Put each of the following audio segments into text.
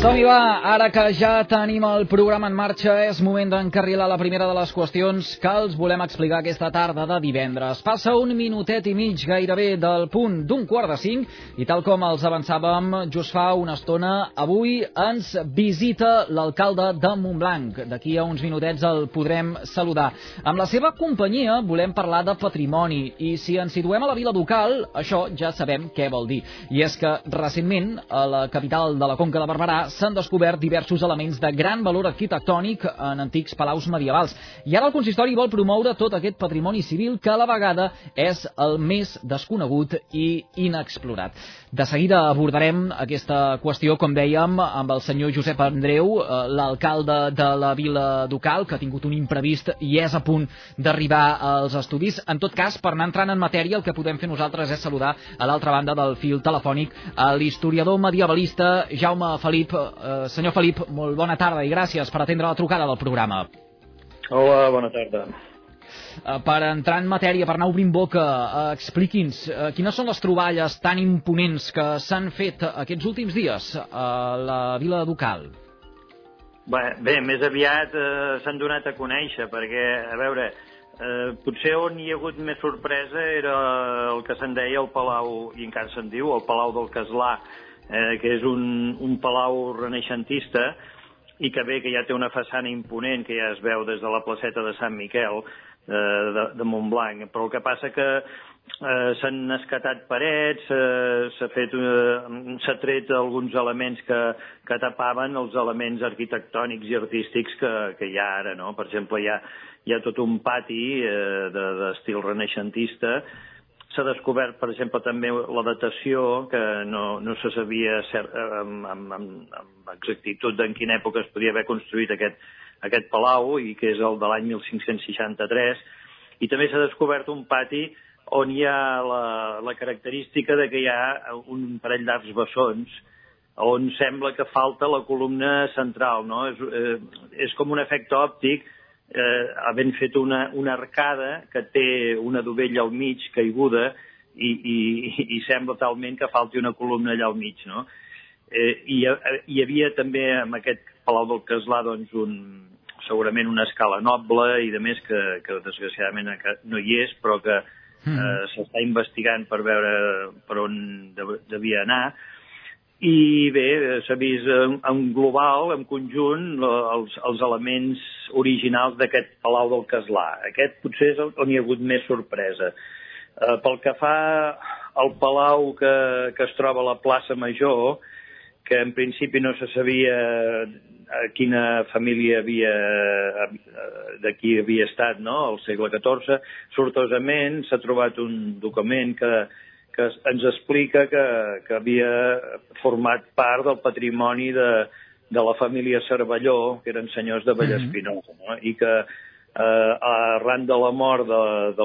Som-hi va, ara que ja tenim el programa en marxa, és moment d'encarrilar la primera de les qüestions que els volem explicar aquesta tarda de divendres. Passa un minutet i mig gairebé del punt d'15:15 i tal com els avançàvem just fa una estona, avui ens visita l'alcalde de Montblanc. D'aquí a uns minutets el podrem saludar. Amb la seva companyia volem parlar de patrimoni i si ens situem a la Vila Ducal, això ja sabem què vol dir. I és que recentment a la capital de la Conca de Barberà s'han descobert diversos elements de gran valor arquitectònic en antics palaus medievals. I ara el consistori vol promoure tot aquest patrimoni civil que a la vegada és el més desconegut i inexplorat. De seguida abordarem aquesta qüestió, com dèiem, amb el senyor Josep Andreu, l'alcalde de la Vila Ducal, que ha tingut un imprevist i és a punt d'arribar als estudis. En tot cas, per anar entrant en matèria, el que podem fer nosaltres és saludar a l'altra banda del fil telefònic a l'historiador medievalista Jaume Felip. Senyor Felip, molt bona tarda i gràcies per atendre la trucada del programa. Hola, bona tarda. Per entrar en matèria, per anar obrint boca, expliqui'ns quines són les troballes tan imponents que s'han fet aquests últims dies a la Vila Ducal. Bé, més aviat s'han donat a conèixer, perquè, a veure, potser on hi ha hagut més sorpresa era el que se'n deia el Palau, i encara se'n diu, el Palau del Castlà, que és un palau renaixentista i que bé, que ja té una façana imponent, que ja es veu des de la placeta de Sant Miquel de Montblanc, però el que passa que s'han escatat parets, s'ha tret alguns elements que tapaven els elements arquitectònics i artístics que hi ha ara, no? Per exemple, hi ha tot un pati d'estil renaixentista. S'ha descobert, per exemple, també la datació, que no se sabia amb exactitud en quina època es podia haver construït aquest palau, i que és el de l'any 1563, i també s'ha descobert un pati on hi ha la característica de que hi ha un parell d'arcs bessons on sembla que falta la columna central, no? És com un efecte òptic, havent fet una arcada que té una dovella al mig caiguda i sembla talment que falti una columna allà al mig, no? Hi havia també en aquest Palau del Castlà doncs segurament una escala noble i de més que desgraciadament no hi és, però que s'està investigant per veure per on devia anar. I bé, s'ha vist en global, en conjunt, els elements originals d'aquest Palau del Castlà. Aquest potser és on hi ha hagut més sorpresa. Pel que fa al palau que es troba a la plaça Major, que en principi no se sabia quina família d'aquí havia estat, no?, al segle XIV, sortosament s'ha trobat un document que ens explica que havia format part del patrimoni de la família Cervelló, que eren senyors de Vallespinosa, no? I que arran de la mort de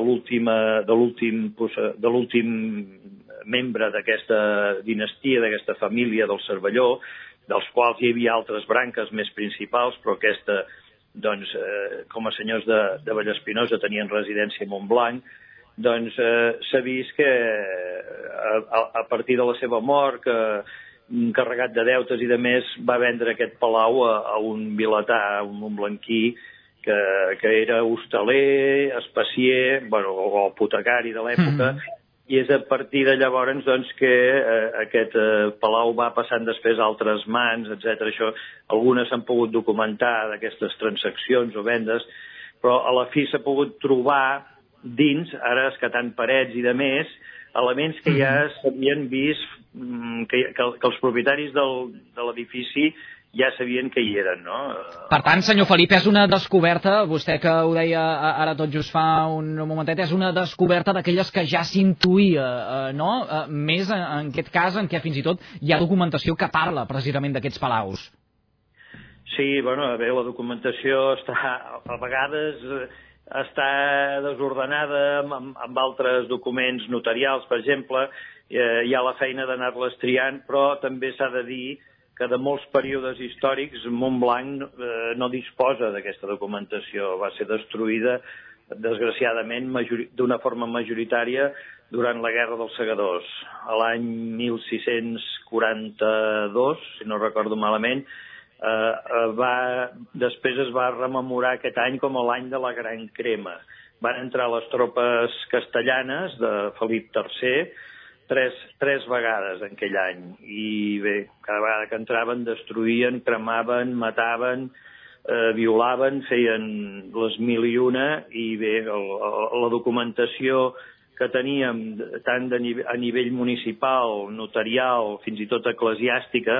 l'últim membre d'aquesta dinastia, d'aquesta família del Cervelló, dels quals hi havia altres branques més principals, però aquesta, doncs, com a senyors de Vallespinosa tenien residència a Montblanc, doncs s'ha vist que a partir de la seva mort, carregat de deutes i de més, va vendre aquest palau a un vilatà, un montblanquí, que era hostaler, espacier, o apotecari de l'època, i és a partir de llavors doncs, que aquest palau va passant després a altres mans, etc. Això, algunes s'han pogut documentar d'aquestes transaccions o vendes, però a la fi s'ha pogut trobar dins, ara escatant parets i de més, elements que ja s'havien vist, que els propietaris de l'edifici ja sabien que hi eren, no? Per tant, senyor Felip, és una descoberta, vostè que ho deia ara tot just fa un momentet, és una descoberta d'aquelles que ja s'intuïa, no? Més en aquest cas en què fins i tot hi ha documentació que parla precisament d'aquests palaus. Sí, bé, la documentació a vegades està desordenada amb altres documents notarials, per exemple, hi ha la feina d'anar-les triant, però també s'ha de dir que de molts períodes històrics Montblanc no disposa d'aquesta documentació. Va ser destruïda, desgraciadament, d'una forma majoritària durant la Guerra dels Segadors. A l'any 1642, si no recordo malament, després es va rememorar aquest any com l'any de la Gran Crema. Van entrar les tropes castellanes de Felip III tres vegades en aquell any. I bé, cada vegada que entraven destruïen, cremaven, mataven, violaven, feien les mil i una, i bé, la documentació que teníem tant a nivell municipal, notarial, fins i tot eclesiàstica,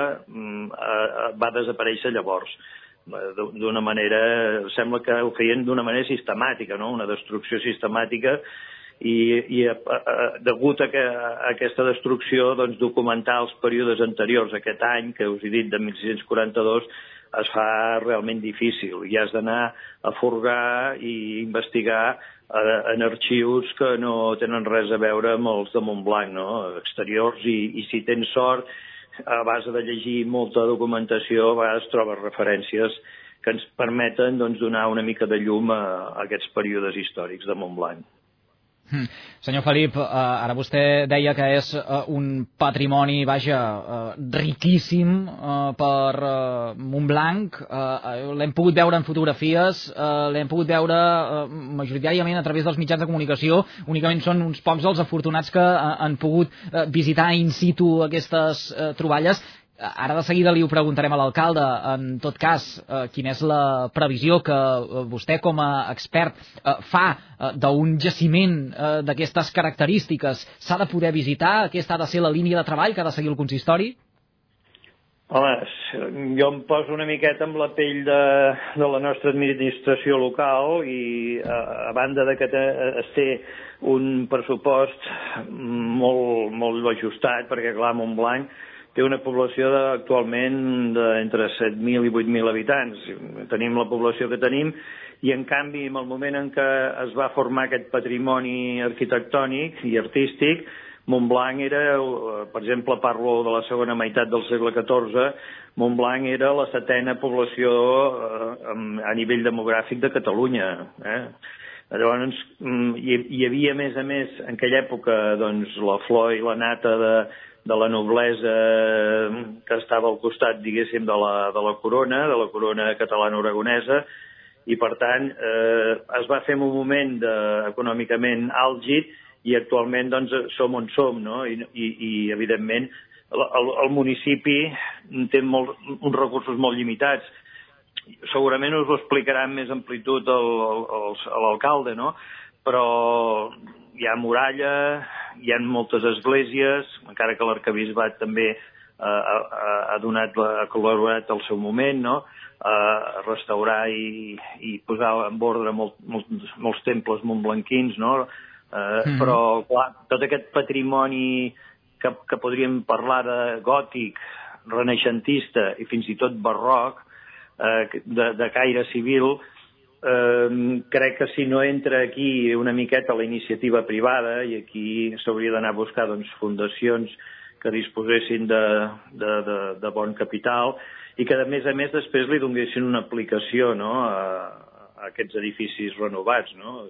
va desaparèixer llavors. D'una manera, sembla que ho feien d'una manera sistemàtica, no? Una destrucció sistemàtica, i degut a aquesta destrucció, doncs, documentar els períodes anteriors a aquest any, que us he dit, de 1642, es fa realment difícil. I has d'anar a furgar i investigar en arxius que no tenen res a veure amb els de Montblanc, no? Exteriors, i si tens sort, a base de llegir molta documentació, a vegades trobes referències que ens permeten, doncs, donar una mica de llum a aquests períodes històrics de Montblanc. Senyor Felip, ara vostè deia que és un patrimoni, riquíssim per Montblanc. L'hem pogut veure en fotografies, l'hem pogut veure majoritàriament a través dels mitjans de comunicació. Únicament són uns pocs els afortunats que han pogut visitar in situ aquestes troballes. Ara de seguida li ho preguntarem a l'alcalde. En tot cas, quina és la previsió que vostè com a expert fa d'un jaciment d'aquestes característiques? S'ha de poder visitar? Aquesta ha de ser la línia de treball que ha de seguir el consistori? Home, jo em poso una miqueta amb la pell de la nostra administració local, i a banda de que es té un pressupost molt ajustat, perquè clar, Montblanc té una població actualment d'entre 7.000 i 8.000 habitants. Tenim la població que tenim, i en canvi, en el moment en què es va formar aquest patrimoni arquitectònic i artístic, Montblanc era, per exemple, parlo de la segona meitat del segle XIV, Montblanc era la 7ª població a nivell demogràfic de Catalunya. Llavors, hi havia, a més, en aquella època, doncs, la flor i la nata de la noblesa que estava al costat, diguéssim, de la corona catalana-aragonesa, i per tant es va fer en un moment econòmicament àlgid, i actualment doncs som on som, no? I evidentment el municipi té uns recursos molt limitats. Segurament us ho explicarà amb més amplitud l'alcalde, no? Però hi ha muralla, hi ha moltes esglésies, encara que l'arquebisbat també ha col·laborat al seu moment, no? A restaurar i posar en ordre molts temples montblanquins, no? Però, clar, tot aquest patrimoni que podríem parlar de gòtic, renaixentista i fins i tot barroc, de caire civil, crec que si no entra aquí una miqueta la iniciativa privada, i aquí s'hauria d'anar a buscar fundacions que disposessin de bon capital, i que a més després li donessin una aplicació, no, a aquests edificis renovats, no?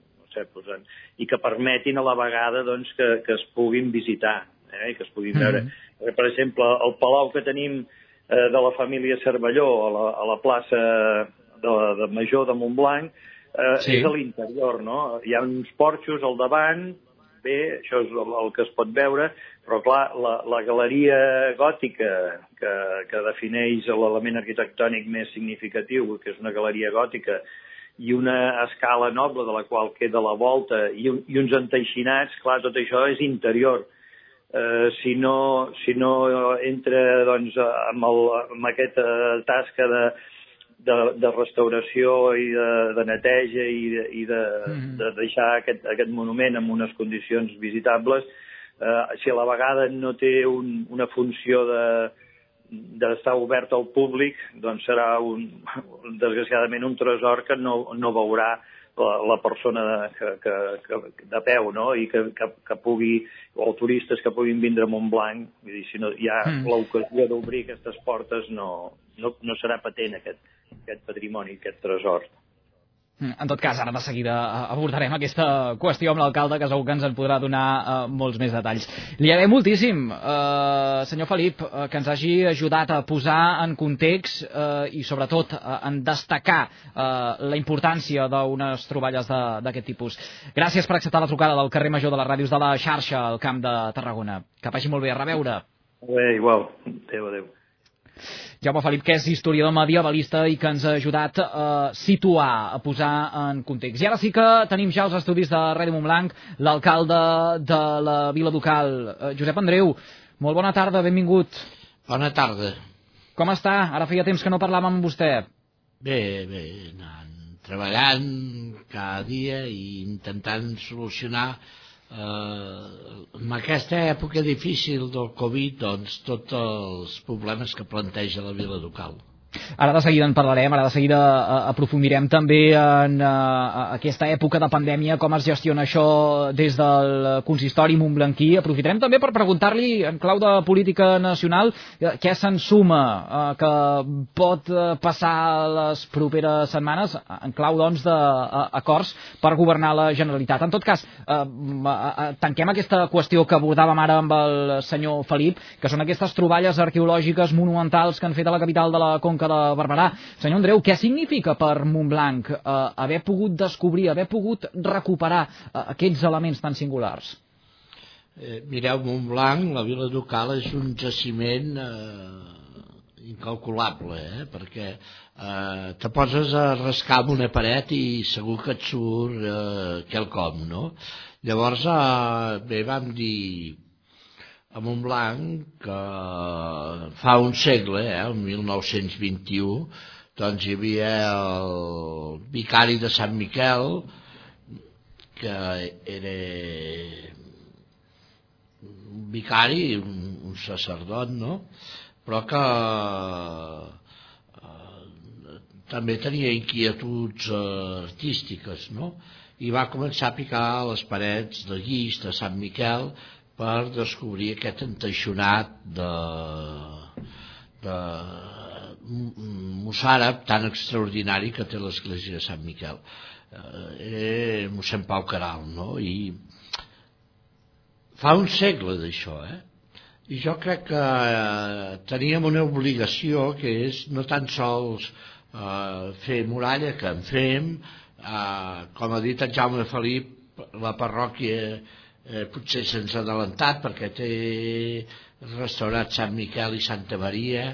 I que permetin a la vegada que es puguin visitar, i que es puguin veure. Per exemple, el palau que tenim de la família Cervelló a la plaça de Major de Montblanc és a l'interior, no? Hi ha uns porxos al davant, bé, això és el que es pot veure, però clar, la galeria gòtica que defineix l'element arquitectònic més significatiu, que és una galeria gòtica, i una escala noble de la qual queda la volta, i uns enteixinats, clar, tot això és interior. Si no entra amb aquesta tasca de restauració i de neteja i de deixar aquest monument en unes condicions visitables, si a la vegada no té una funció d'estar obert al públic, doncs serà desgraciadament un tresor que no veurà la persona de peu, no? I que pugui, o turistes que puguin vindre a Montblanc. Vull dir, si no hi ha l'ocasió d'obrir aquestes portes, no serà patent aquest patrimoni, aquest tresor. En tot cas, ara de seguida abordarem aquesta qüestió amb l'alcalde, que segur que ens en podrà donar molts més detalls. Li agraïm moltíssim, senyor Felip, que ens hagi ajudat a posar en context i, sobretot, en destacar la importància d'unes troballes d'aquest tipus. Gràcies per acceptar la trucada del carrer Major de les Ràdios de la Xarxa al Camp de Tarragona. Que vagi molt bé, a reveure. Bé, igual. Adéu. Jaume Felip, que és historiador medievalista i que ens ha ajudat a situar, a posar en context. I ara sí que tenim ja els estudis de Ràdio Montblanc l'alcalde de la Vila Ducal, Josep Andreu. Molt bona tarda, benvingut. Bona tarda. Com està? Ara feia temps que no parlàvem amb vostè. Bé, anant treballant cada dia i intentant solucionar en aquesta època difícil del Covid, doncs, tots els problemes que planteja la Vila Ducal. Ara de seguida en parlarem, ara de seguida aprofundirem també en aquesta època de pandèmia, com es gestiona això des del consistori montblanquí. Aprofitarem també per preguntar-li, en clau de política nacional, què se'n suma, que pot passar les properes setmanes, en clau, doncs, d'acords per governar la Generalitat. En tot cas, tanquem aquesta qüestió que abordàvem ara amb el senyor Felip, que són aquestes troballes arqueològiques monumentals que han fet a la capital de la Conca de Barberà. Senyor Andreu, què significa per Montblanc haver pogut descobrir, haver pogut recuperar aquests elements tan singulars? Mireu, Montblanc, la Vila Ducal, és un jaciment incalculable, perquè te poses a rascar amb una paret i segur que et surt quelcom, no? Llavors, bé, vam dir a Montblanc, que fa un segle, el 1921, doncs hi havia el vicari de Sant Miquel, que era un vicari, un sacerdot, no? Però que també tenia inquietuds artístiques, no? I va començar a picar les parets de guix de Sant Miquel per descobrir aquest enteixonat de mossàrab tan extraordinari que té l'església de Sant Miquel. Mossèn Pau Queralt, no? I fa un segle d'això, I jo crec que teníem una obligació, que és no tan sols fer muralla, que en fem, com ha dit en Jaume Felip, la parròquia potser se'ns ha adelantat perquè té restaurat Sant Miquel i Santa Maria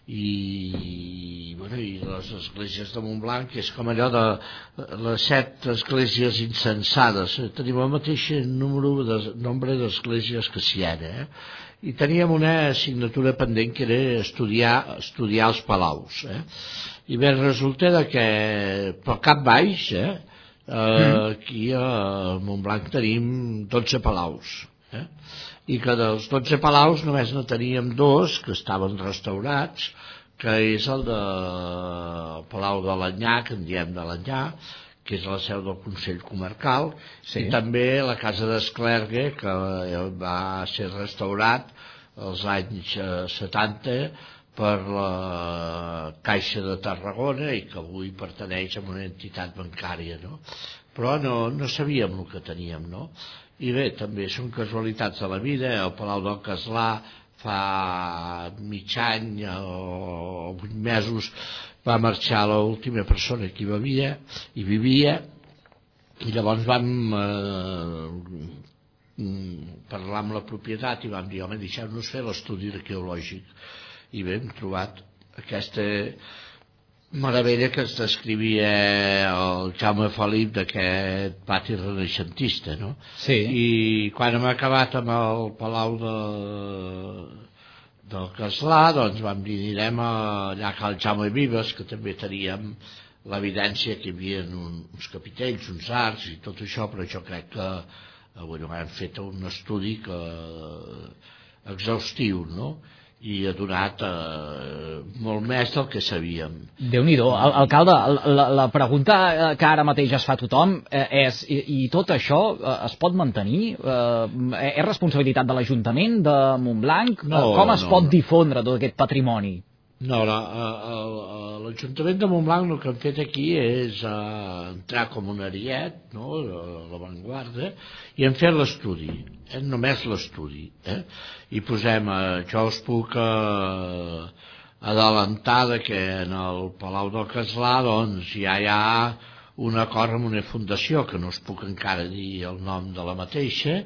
i les esglésies de Montblanc, que és com allò de les 7 esglésies incensades. Tenim el mateix nombre d'esglésies que Siena, i teníem una assignatura pendent, que era estudiar els palaus, i bé, resulta que pel cap baix, aquí a Montblanc tenim 12 palaus, i que dels 12 palaus només no teníem 2 que estaven restaurats, que és el Palau de l'Anyà, que en diem de l'Anyà, que és la seu del Consell Comarcal, i també la Casa d'Esclergue, que va ser restaurat als anys 70 per la Caixa de Tarragona i que avui pertaneix a una entitat bancària, no? Però no sabíem el que teníem, no? I bé, també són casualitats de la vida. El Palau del Castlà fa mig any o 8 mesos va marxar l'última persona que hi vivia, i llavors vam parlar amb la propietat i vam dir, home, deixeu-nos fer l'estudi arqueològic. I bé, hem trobat aquesta meravella que es descrivia el Jaume Felip d'aquest pati renaixentista, no? Sí. I quan hem acabat amb el Palau del Castlà, doncs vam dir, anirem allà a Cal Jaume Vives, que també teníem l'evidència que hi havia uns capitells, uns arcs i tot això, però jo crec que hem fet un estudi exhaustiu, no? I ha donat molt més del que sabíem. Déu-n'hi-do. Alcalde, la pregunta que ara mateix es fa tothom és, i tot això es pot mantenir? És responsabilitat de l'Ajuntament de Montblanc? Com es pot difondre tot aquest patrimoni? No, l'Ajuntament de Montblanc el que han fet aquí és entrar com un ariet, no?, l'avantguarda, i han fet l'estudi, només l'estudi. I posem, jo us puc adelantar que en el Palau del Castlà doncs ja hi ha un acord amb una fundació, que no us puc encara dir el nom de la mateixa,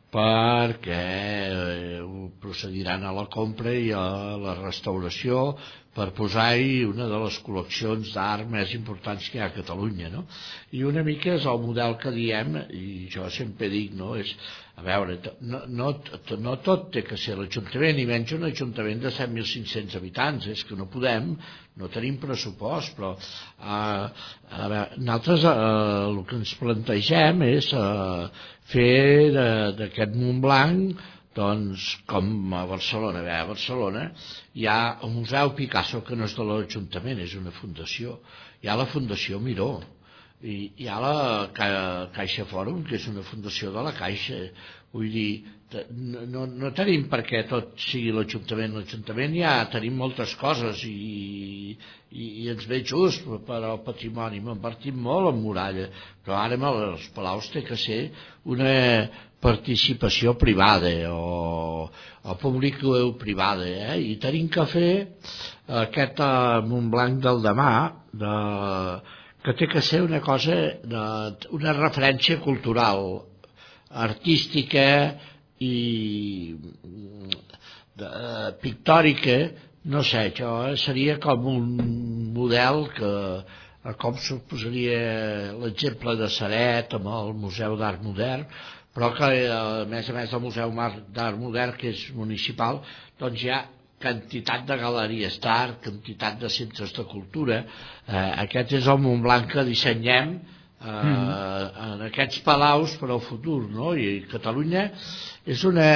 perquè procediran a la compra i a la restauració per posar-hi una de les col·leccions d'art més importants que hi ha a Catalunya, no? I una mica és el model que diem, i jo sempre dic, no, és, a veure, no tot té que ser l'Ajuntament, i menys un Ajuntament de 7.500 habitants, és que no podem, no tenim pressupost, però a veure, nosaltres el que ens plantegem és fer d'aquest Montblanc, doncs, com a Barcelona. A Barcelona hi ha el Museu Picasso, que no és de l'Ajuntament, és una fundació. Hi ha la Fundació Miró, i hi ha la Caixa Fòrum, que és una fundació de la Caixa. Vull dir, no tenim per què tot sigui l'Ajuntament. L'Ajuntament ja tenim moltes coses i ens ve just per al patrimoni. M'invertim molt en muralla, però ara amb els palaus té que ser una participació privada o públic-privada, i tenim que fer aquest Montblanc del demà, que té que ser una cosa, una referència cultural, artística i pictòrica, no sé, això seria com un model que, com suposaria l'exemple de Ceret amb el Museu d'Art Modern, però que a més el Museu d'Art Modern, que és municipal, doncs hi ha quantitat de galeries d'art, quantitat de centres de cultura. Aquest és el Montblanc que dissenyem en aquests palaus per al futur, no? I Catalunya és una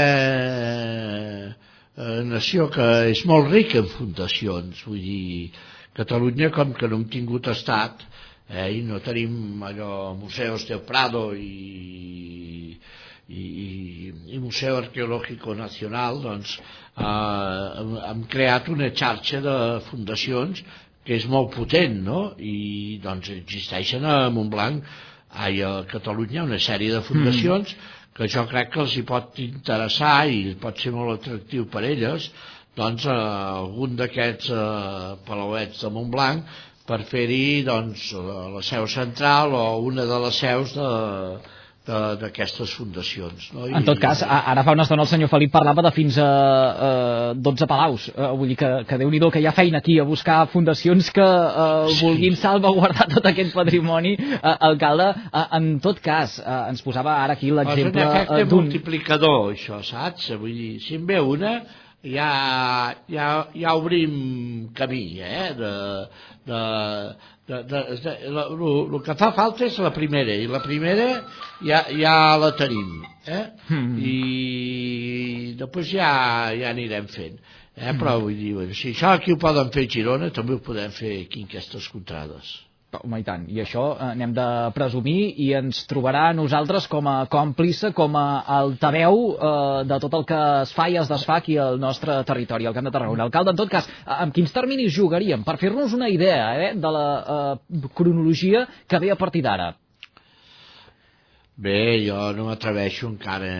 nació que és molt rica en fundacions. Vull dir, Catalunya, com que no hem tingut estat, i no tenim allò Museos del Prado i Museu Arqueológico Nacional, doncs hem creat una xarxa de fundacions que és molt potent, no? I doncs existeixen a Montblanc, a Catalunya, una sèrie de fundacions que jo crec que els hi pot interessar i pot ser molt atractiu per elles, doncs algun d'aquests palauets de Montblanc per fer-hi doncs la seu central o una de les seus d'aquestes fundacions, no? En tot cas, ara fa una estona el senyor Felip parlava de fins a 12 palaus. Vull dir que Déu-n'hi-do, que hi ha feina aquí a buscar fundacions que vulguin salvaguardar tot aquest patrimoni. Alcalde, en tot cas, ens posava ara aquí l'exemple d'un... És un efecte multiplicador, això, saps? Vull dir, si en ve una, ja obrim camí, el que fa falta és la primera, i la primera ja la tenim, i després ja anirem fent, però vull dir, si això aquí ho poden fer a Girona, també ho podem fer aquí en aquestes contrades. Home, i tant, i això n'hem de presumir, i ens trobarà a nosaltres com a còmplice, com a altaveu de tot el que es fa i es desfa aquí al nostre territori, al Camp de Tarragona. Alcalde, en tot cas, amb quins terminis jugaríem? Per fer-nos una idea de la cronologia que ve a partir d'ara. Bé, jo no m'atreveixo encara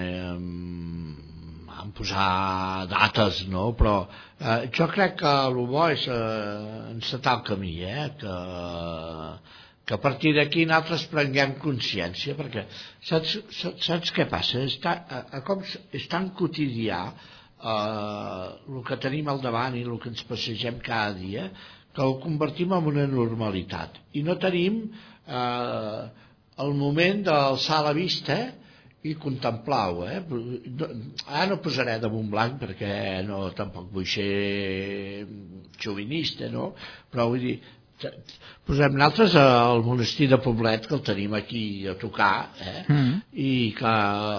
a posar dates, no? Però jo crec que el bo és encetar el camí, que a partir d'aquí nosaltres prenguem consciència, perquè saps què passa? És tan quotidià el que tenim al davant i el que ens passegem cada dia, que ho convertim en una normalitat, i no tenim el moment d'alçar la vista i contemplar-ho. Ara no posaré de Montblanc perquè tampoc vull ser xovinista, no? Però vull dir, posem nosaltres al monestir de Poblet, que el tenim aquí a tocar, i que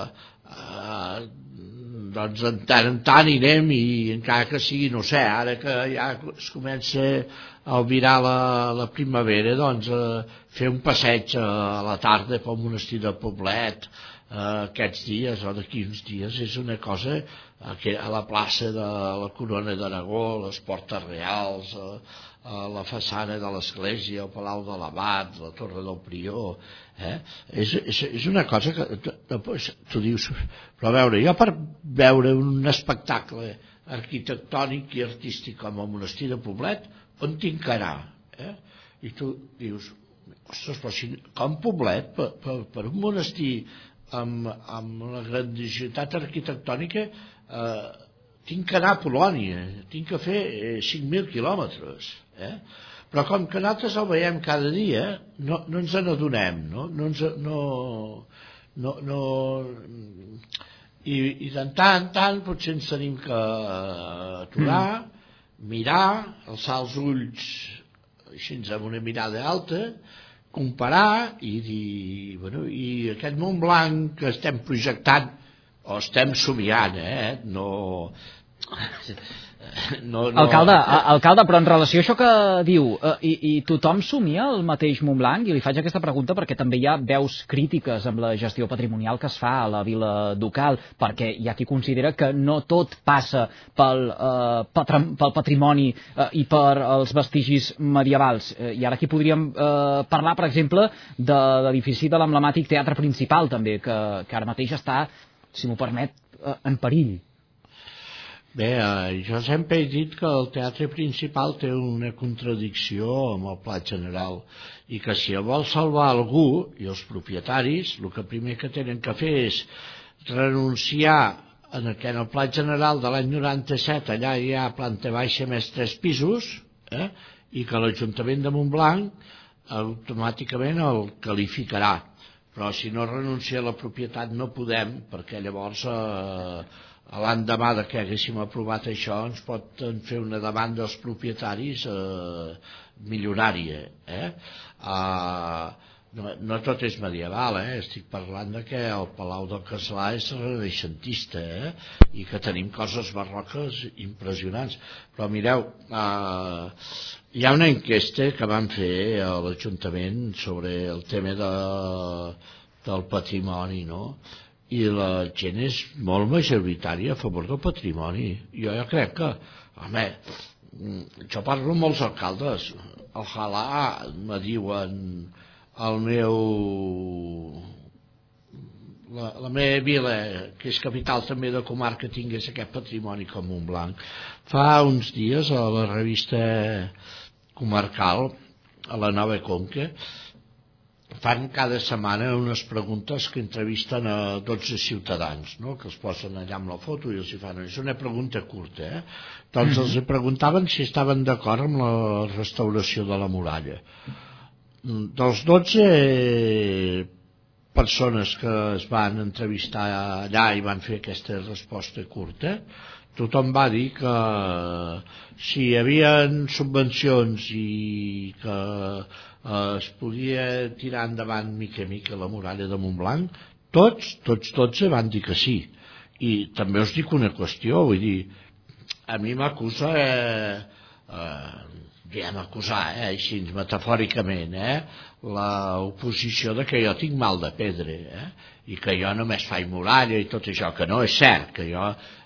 doncs de tant en tant anirem, i encara que sigui, no sé, ara que ja es comença a albirar la primavera, doncs fer un passeig a la tarda pel monestir de Poblet, aquests dies o d'aquí uns dies és una cosa que a la plaça de la Corona d'Aragó, les Portes Reals, a la façana de l'església, el Palau de l'Abat, la Torre del Prior, és una cosa que tu dius, però a veure, jo per veure un espectacle arquitectònic i artístic com el monestir de Poblet, on tinc que anar? I tu dius, ostres, però si com Poblet, per un monestir amb la grandiositat arquitectònica, tinc que anar a Polònia, tinc que fer 5.000 quilòmetres, però com que nosaltres el veiem cada dia, no ens n'adonem, i de tant en tant potser ens tenim que aturar, mirar, alçar els ulls així amb una mirada alta, comparar i dir, bueno, i aquest Montblanc que estem projectant o estem somiant, Alcalde, però en relació a això que diu, i tothom somia el mateix Montblanc? I li faig aquesta pregunta perquè també hi ha veus crítiques amb la gestió patrimonial que es fa a la Vila Ducal, perquè hi ha qui considera que no tot passa pel patrimoni i per els vestigis medievals. I ara aquí podríem parlar, per exemple, de l'edifici de l'emblemàtic Teatre Principal, també, que ara mateix està, si m'ho permet, en perill. Bé, jo sempre he dit que el Teatre Principal té una contradicció amb el Pla General i que si el vol salvar algú i els propietaris, el que primer que tenen que fer és renunciar en el Pla General de l'any 97, allà hi ha planta baixa més 3 pisos, i que l'Ajuntament de Montblanc automàticament el qualificarà. Però si no renuncia a la propietat no podem, perquè llavors l'endemà que haguéssim aprovat això ens pot fer una demanda als propietaris milionària. No tot és medieval, estic parlant de que el Palau del Castlà és renaixentista, i que tenim coses barroques impressionants. Però mireu, hi ha una enquesta que van fer a l'Ajuntament sobre el tema del patrimoni, no? I la gent és molt majoritària a favor del patrimoni. Jo crec que, home, jo parlo amb molts alcaldes, ojalà me diuen la meva vila, que és capital també de comarca, tingués aquest patrimoni com Montblanc. Fa uns dies a la revista comarcal, a la Nova Conca, fan cada setmana unes preguntes que entrevisten a 12 ciutadans, no? Que els posen allà amb la foto i els hi fan. És una pregunta curta, Doncs els preguntaven si estaven d'acord amb la restauració de la muralla. Dels 12 persones que es van entrevistar allà i van fer aquesta resposta curta, tothom va dir que si hi havia subvencions i que es podia tirar endavant mica a mica la muralla de Montblanc, tots van dir que sí. I també us dic una qüestió, vull dir, a mi m'acusa, així metafòricament, l'oposició de que jo tinc mal de pedra, i que jo només faig muralla i tot això, que no és cert, que jo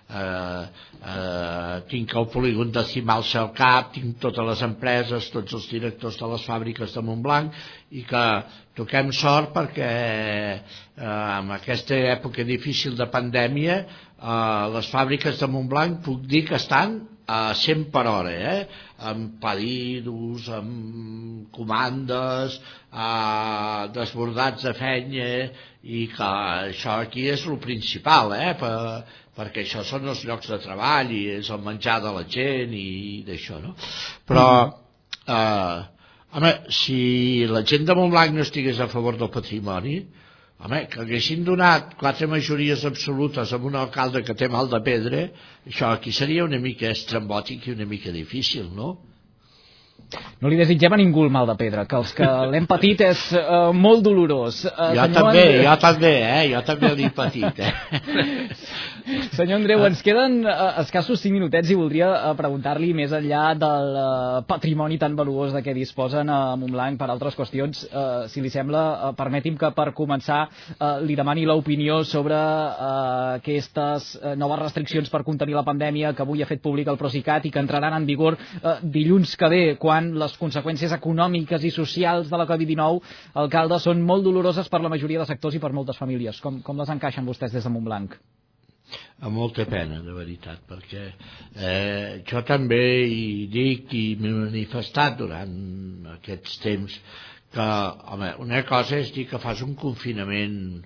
tinc el polígon de Cimalsa al cap, tinc totes les empreses, tots els directors de les fàbriques de Montblanc, i que toquem sort perquè en aquesta època difícil de pandèmia les fàbriques de Montblanc puc dir que estan a 100 per hora, amb pedidos, amb comandes, desbordats de feina, i que això aquí és el principal, perquè això són els llocs de treball i és el menjar de la gent i d'això, no? Però, home, si la gent de Montblanc no estigués a favor del patrimoni, home, que haguessin donat 4 majories absolutes amb un alcalde que té mal de pedra, això aquí seria una mica estrambòtic i una mica difícil, no? No li desitgem a ningú el mal de pedra, que els que l'hem patit és molt dolorós. Jo també l'he patit. Senyor Andreu, ens queden escassos 5 minutets i voldria preguntar-li, més enllà del patrimoni tan valuós de què disposen a Montblanc per altres qüestions, si li sembla, permeti'm que per començar li demani l'opinió sobre aquestes noves restriccions per contenir la pandèmia que avui ha fet públic el Procicat i que entraran en vigor dilluns que ve, quan les conseqüències econòmiques i socials de la Covid-19, alcalde, són molt doloroses per la majoria de sectors i per moltes famílies. Com les encaixen vostès des de Montblanc? Amb molta pena, de veritat, perquè jo també hi dic i m'he manifestat durant aquests temps que, home, una cosa és dir que fas un confinament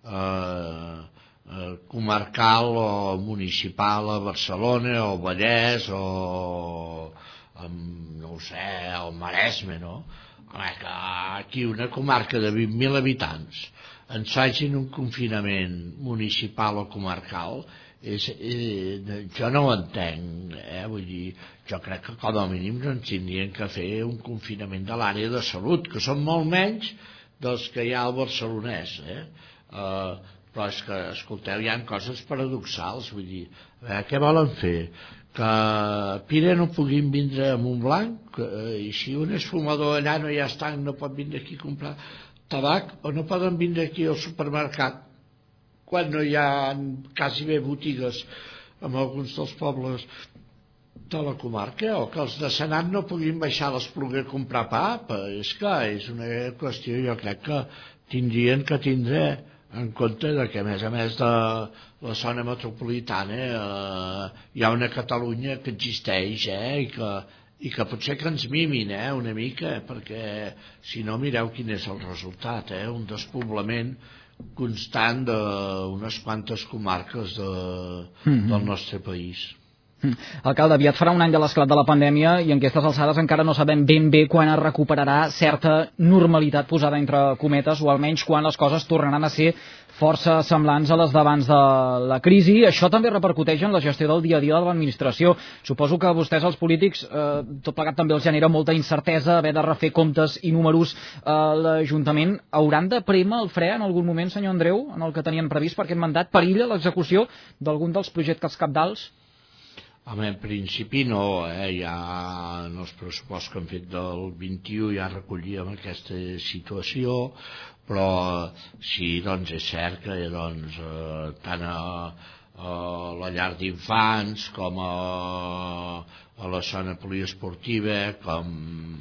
comarcal o municipal a Barcelona o Vallès o no ho sé, al Maresme, no? Que aquí una comarca de 20.000 habitants ens facin un confinament municipal o comarcal, jo no ho entenc, vull dir, jo crec que com a mínim ens tindrien que fer un confinament de l'àrea de salut, que són molt menys dels que hi ha al barcelonès, però és que, escolteu, hi ha coses paradoxals, vull dir, què volen fer? Que Pira no puguin vindre a Montblanc, i si un és fumador allà no hi ha estanc, no pot vindre aquí a comprar tabac, o no poden vindre aquí al supermercat quan no hi ha quasi bé botigues en alguns dels pobles de la comarca, o que els de Senat no puguin baixar a l'Espluga a comprar pa. És que és una qüestió, jo crec que tindrien que tindre en compte que, a més de la zona metropolitana hi ha una Catalunya que existeix i que potser que ens mimin una mica, perquè si no mireu quin és el resultat, un despoblament constant d'unes quantes comarques del nostre país. Alcalde, aviat farà un any de l'esclat de la pandèmia i en aquestes alçades encara no sabem ben bé quan es recuperarà certa normalitat posada entre cometes, o almenys quan les coses tornaran a ser força semblants a les d'abans de la crisi. Això també repercuteix en la gestió del dia a dia de l'administració. Suposo que a vostès, els polítics, tot plegat també els genera molta incertesa haver de refer comptes i números a l'Ajuntament. Hauran de prémer el fre en algun moment, senyor Andreu, en el que tenien previst per aquest mandat? Perilla l'execució d'algun dels projectes cabdals? Home, en principi no, ja en els pressupostos que han fet del 21 ja recollíem aquesta situació, però sí, doncs és cert que tant a la llar d'infants com a la zona poliesportiva, com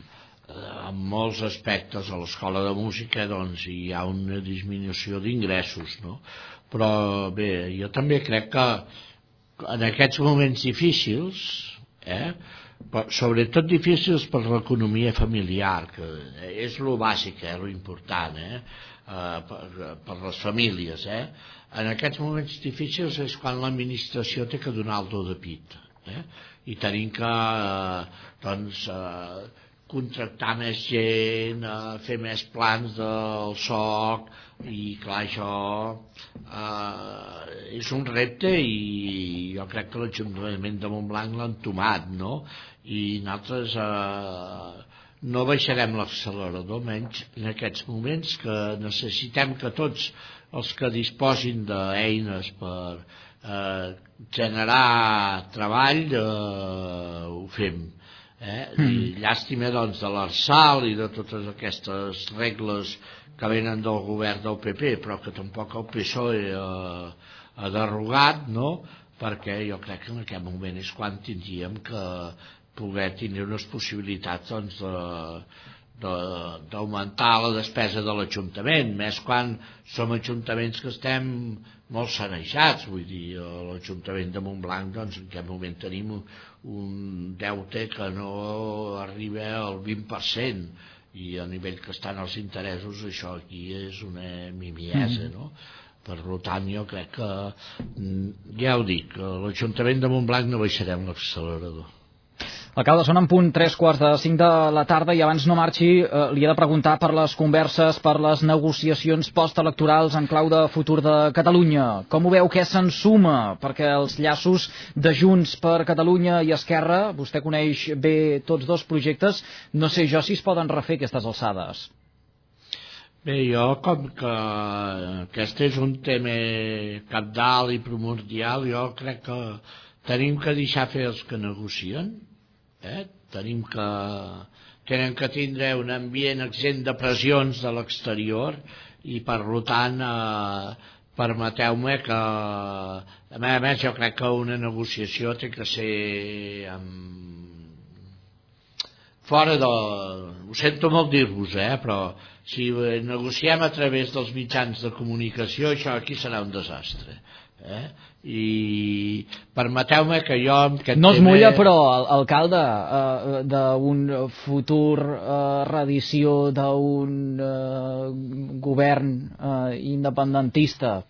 en molts aspectes a l'escola de música, doncs hi ha una disminució d'ingressos, no? Però bé, jo també crec que en aquests moments difícils, sobretot difícils per l'economia familiar, que és lo bàsic, lo important, per les famílies, en aquests moments difícils és quan l'administració té que donar el do de pit, i tenim que contractar més gent, fer més plans del SOC, i clar, això és un repte i jo crec que l'Ajuntament de Montblanc l'ha entomat, no? I nosaltres no baixarem l'accelerador, menys en aquests moments que necessitem que tots els que disposin d'eines per generar treball ho fem. I llàstima doncs de l'Arsal i de totes aquestes regles que venen del govern del PP, però que tampoc el PSOE ha derogat, no? Perquè jo crec que en aquest moment és quan tindríem que poder tenir unes possibilitats d'augmentar la despesa de l'Ajuntament, més quan som ajuntaments que estem molt sanejats, vull dir, l'Ajuntament de Montblanc, doncs en aquest moment tenim un deute que no arriba al 20%, i a nivell que estan els interessos, això aquí és una mimiesa, no? Per tant, jo crec que, ja ho dic, l'Ajuntament de Montblanc no baixarem l'accelerador. Alcalde, són en punt 3:45 de la tarda i abans no marxi li he de preguntar per les converses, per les negociacions postelectorals en clau de futur de Catalunya. Com ho veu, què se'n suma? Perquè els llaços de Junts per Catalunya i Esquerra, vostè coneix bé tots dos projectes, no sé jo si es poden refer aquestes alçades. Bé, jo, com que aquest és un tema cabdal i primordial, jo crec que tenim que deixar fer els que negocien, tenen que tindre un ambient exempt de pressions de l'exterior i, per tant, permeteu-me que, a més, jo crec que una negociació té que ser fora de... Ho sento molt dir-vos, però si negociem a través dels mitjans de comunicació, això aquí serà un desastre. I permeteu-me que jo... No es mulla, però, alcalde, d'un futur reedició d'un govern independentista.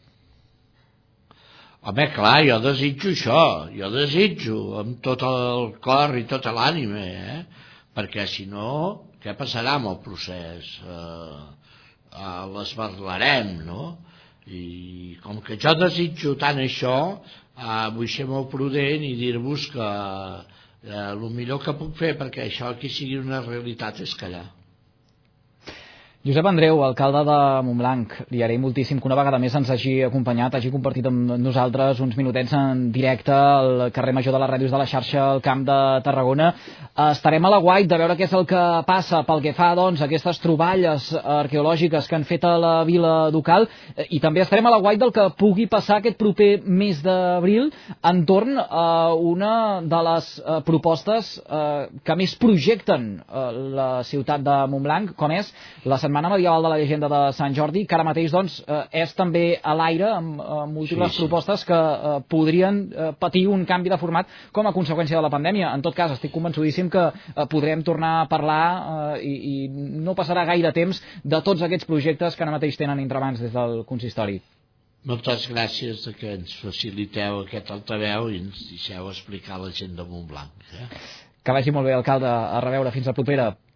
Home, clar, jo desitjo això, jo desitjo amb tot el cor i tota l'ànima, perquè si no, què passarà amb el procés? L'esbarlarem, no? I com que jo desitjo tant això, vull ser molt prudent i dir-vos que el millor que puc fer perquè això aquí sigui una realitat és callar. Josep Andreu, alcalde de Montblanc, li agraïm moltíssim que una vegada més ens hagi acompanyat, hagi compartit amb nosaltres uns minutets en directe al carrer Major de les Ràdios de la xarxa al Camp de Tarragona. Estarem a l'aguait de veure què és el que passa pel que fa, doncs, a aquestes troballes arqueològiques que han fet a la Vila Ducal, i també estarem a l'aguait del que pugui passar aquest proper mes d'abril entorn a una de les propostes que més projecten la ciutat de Montblanc, com és la Setmana Medieval de la Llegenda de Sant Jordi, que ara mateix doncs, és també a l'aire amb múltiples propostes que podrien patir un canvi de format com a conseqüència de la pandèmia. En tot cas, estic convençudíssim que podrem tornar a parlar i no passarà gaire temps de tots aquests projectes que ara mateix tenen entre mans des del consistori. Moltes gràcies que ens faciliteu aquest altaveu i ens deixeu explicar la gent de Montblanc. Que vagi molt bé, alcalde. A reveure. Fins la propera.